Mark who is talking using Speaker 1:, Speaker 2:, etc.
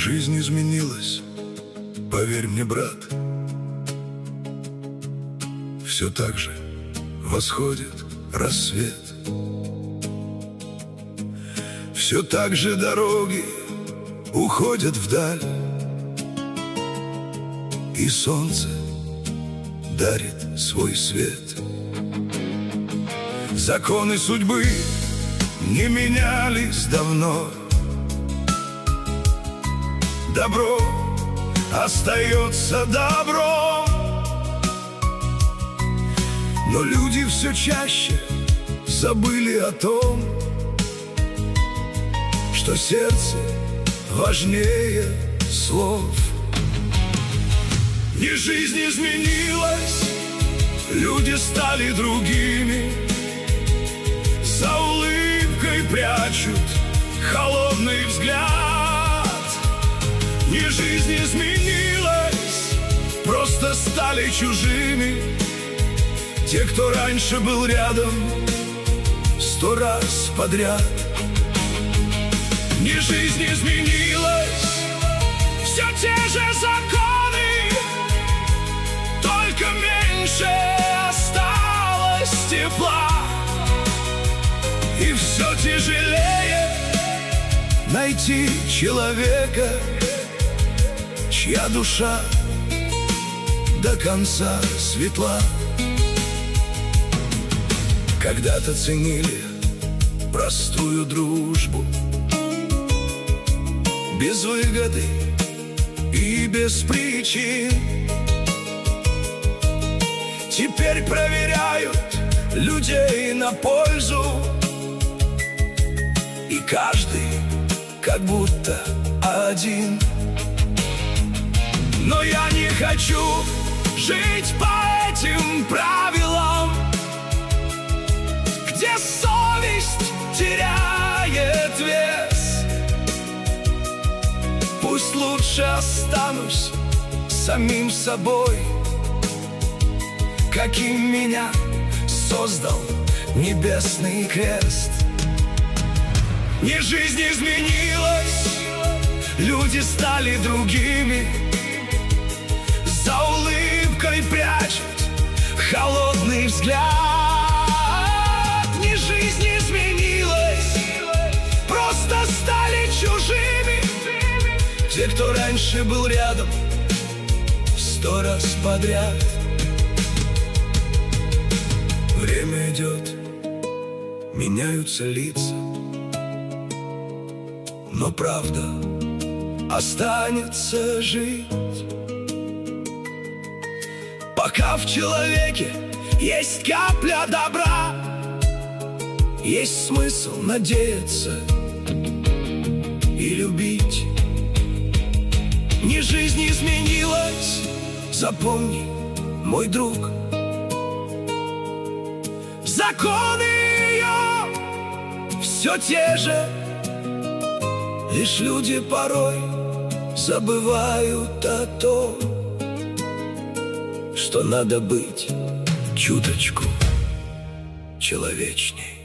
Speaker 1: Жизнь изменилась, поверь мне, брат. Все так же восходит рассвет. Все так же дороги уходят вдаль, и солнце дарит свой свет. Законы судьбы не менялись давно. Добро остается добром. Но люди все чаще забыли о том, что сердце важнее слов. И жизнь изменилась, люди стали другими, за улыбкой прячут холодный взгляд. И жизнь изменилась, просто стали чужими те, кто раньше был рядом 100 раз подряд. И жизнь изменилась, все те же законы, только меньше осталось тепла. И все тяжелее найти человека, чья душа до конца светла. Когда-то ценили простую дружбу, без выгоды и без причин. Теперь проверяют людей на пользу, и каждый как будто один. Но я не хочу жить по этим правилам, где совесть теряет вес. Пусть лучше останусь самим собой, каким меня создал небесный крест. И жизнь изменилась, люди стали другими, за улыбкой прячут холодный взгляд. И жизнь изменилась, просто стали чужими те, кто раньше был рядом 100 раз подряд. Время идет, меняются лица, но правда останется жить. Пока в человеке есть капля добра, есть смысл надеяться и любить. И жизнь изменилась, запомни, мой друг. Законы ее все те же, лишь люди порой забывают о том, что надо быть чуточку человечней.